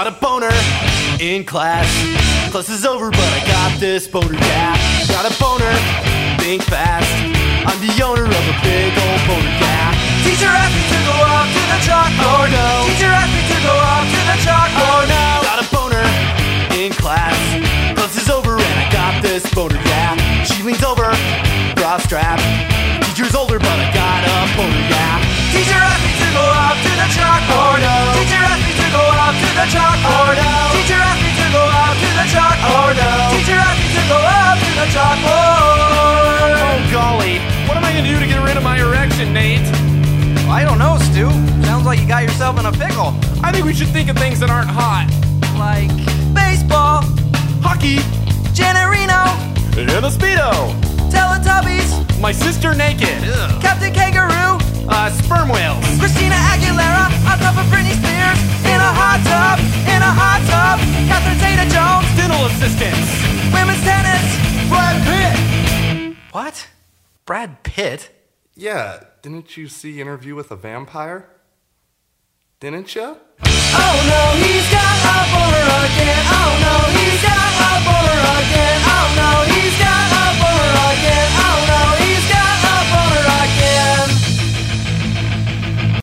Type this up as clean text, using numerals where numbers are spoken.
Got a boner in class. Class is over, but I got this boner, yeah. Got a boner, think fast. I'm the owner of a big old boner, yeah. Teacher asked me to go up to the chalkboard. Oh no. Teacher asked me to go up to the chalkboard. Oh no. Got a boner in class. Class is over and I got this boner, yeah. She leans over, bra strap. Teacher's older, but I got a boner, yeah. Teacher asked me to go up to the chalkboard. Oh no. Teacher asked me to go up to the chalkboard. Oh no. Teacher asked me to go up to the chalkboard. Oh no. Teacher asked me to go up to the chalkboard. Oh golly, what am I gonna do to get rid of my erection, Nate? I don't know, Stu. Sounds like you got yourself in a pickle. I think we should think of things that aren't hot. Like baseball, Hockey, Janet Reno, and a Speedo, Teletubbies, my sister naked, Captain Kangaroo, sperm whales, Christina Aguilera on top of Britney Spears, in a hot tub, Catherine Zeta-Jones, dental assistants, women's tennis. Brad Pitt. What? Brad Pitt? Yeah, didn't you see Interview with a Vampire? Didn't you? Oh no, he's got a boner again. Oh no, he's got a boner again.